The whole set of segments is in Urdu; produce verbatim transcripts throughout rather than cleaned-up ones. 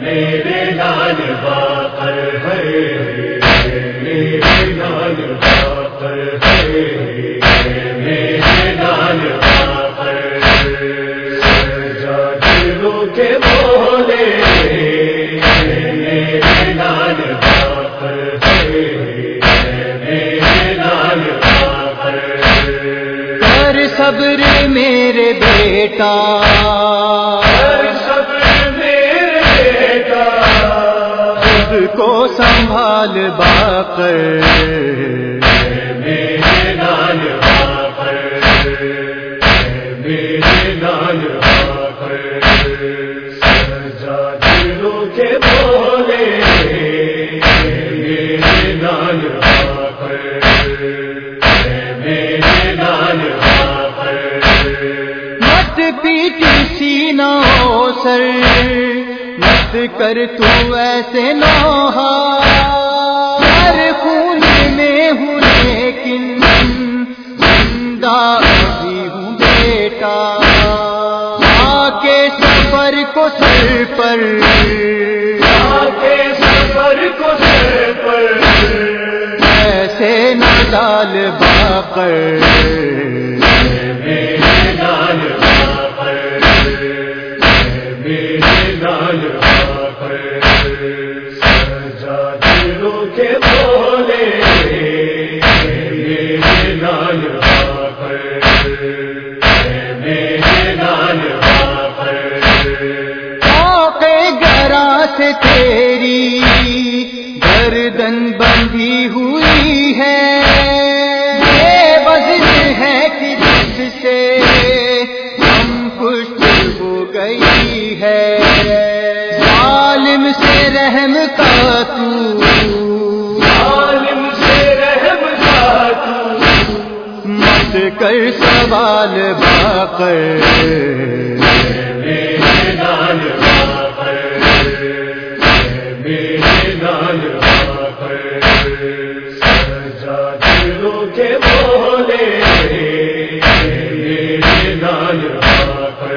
میرے لال باقر ہے، میرے لال باقر ہے، میرے لال باقر سجا دلوں کے بولے، میرے لال باقر ہے، میرے لال باقر کر صبر میرے بیٹا، کر صبر میرے بیٹا، خود کو سنبھال باقر، میرے لال باقر، میرے لال باقر سجا دلوں کے بولے، میرے لال باقر، میرے لال باقر مت پیٹی سینہ ہو سر، مت کر تو ایسے نوحہ، ہر خون میں ہوں لیکن زندہ ابھی ہوں بیٹا، آ کے سفر کو سر پر، آ کے سفر کو سر پر ایسے نہ ڈال باقر، میرے لال باقر، میرے لال باقر سجا دلوں کے بولے، میرے لال باقر، میرے لال باقر آقے گرا سے تیری گردن بندھی ہوئی ہے، یہ وزن ہے کہ جس سے ہم پشت ہو گئی ہے، ظالم سے رحم کا تو، عالم سے رحم کا تو، مت کر سوال باقر، میرے لال باقر، میرے لال باقر سجا دلوں کے بولے، میرے لال باقر،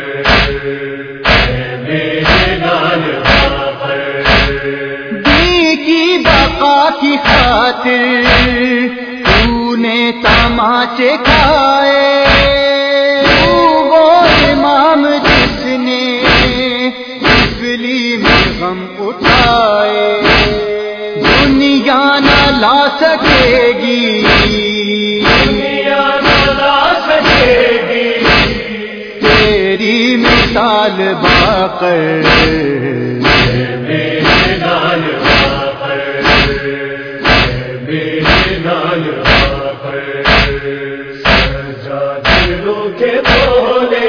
میرے لال باقر دی کی بقا کی خاطر تو نے تماچے کھائے، تو وہ امام جس نے بجلی میں غم اٹھائے، دنیا نہ لا سکے گی، دنیا نہ لا سکے گی تیری مثال باقر، میرے لال باقر، میرے لال باقر سجا دلوں کے بولے،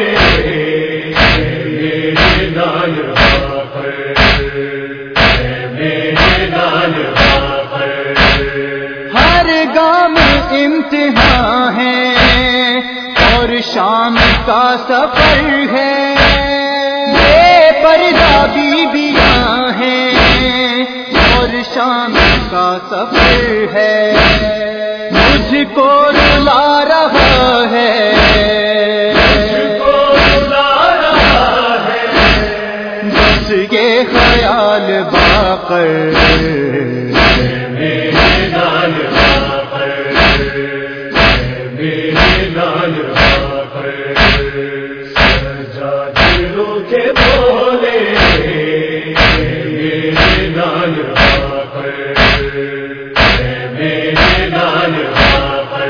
میرے لال باقر، میرے لال باقر ہر گام امتحان ہے اور شام کا سفر ہے، یہ پردہ بیویاں ہیں اور شام کا سفر ہے، مجھ کو رلا رہا ہے، کو بلا رہا ہے، بس یہ خیال باقر، میرے لال باقر، میرے لال باقر سجا دلوں کے بولے، میرے لال باقر، میرے لال باقر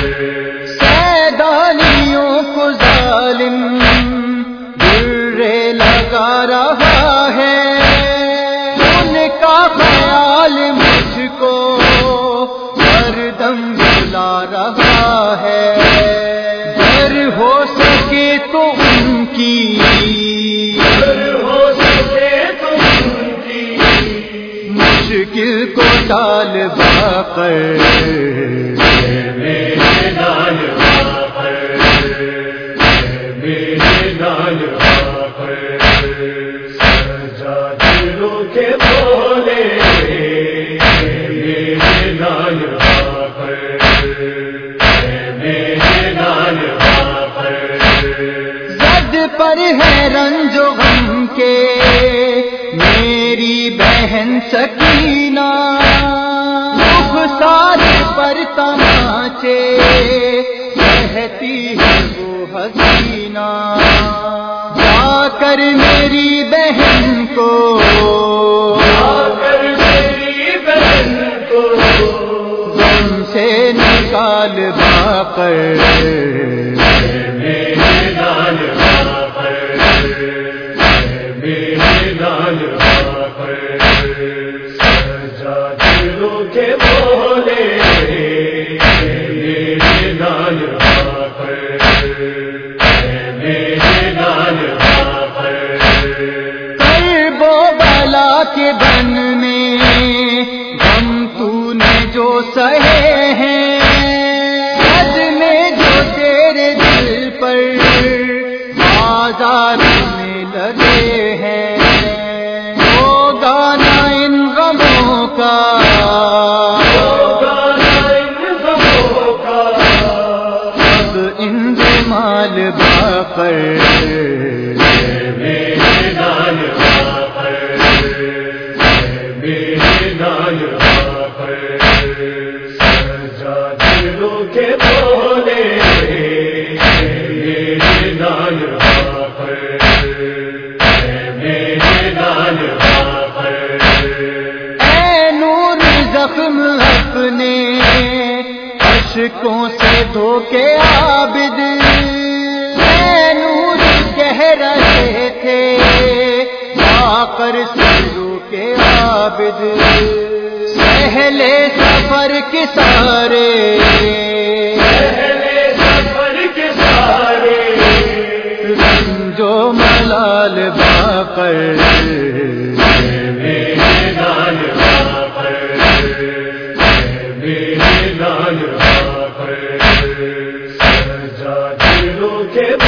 سیدانیوں کو ظالم برے لگا رہا ہے، ان کا خیال مجھ کو ہر دم بلا رہا ہے، گر ہو سکے تو ان کی، اگر ہو سکے تو ان کی مشکل کو ٹال باقر، میرے لال باقر، میرے لال باقر سجا دلوں کے بولے، میرے لال باقر، میرے لال باقر زد پر ہے رنج و غم کے میری سکینہ رخسار پر تماچے کہتی ہے وہ حسینہ جا کر میری بہن کو جا کر میری بہن کو غم سے نکال باقر میرے لال باقر میرے لال باقر سجا دلوں کے بولے میرے لال باقر میرے لال باقر کرب و بلا کے بن میں غم تو نے جو سہے ہیں حج میں جو تیرے دل پر آزار میں لگے ہیں وہ گانا ان غموں کا اب انجمال باقر میرے لال باقر میرے لال باقر سجا دلوں کے بولے میرے لال باقر میرے لال باقر اے نور زخم اپنے اشکوں سے دھو کے عابد اے نور کہہ رہے تھے باقر سے رو کے عابد پہلے سفر کے سارے پہلے سفر کے سارے جو ملال باقر میرے لال باقر میرے لال باقر سجا دلوں کے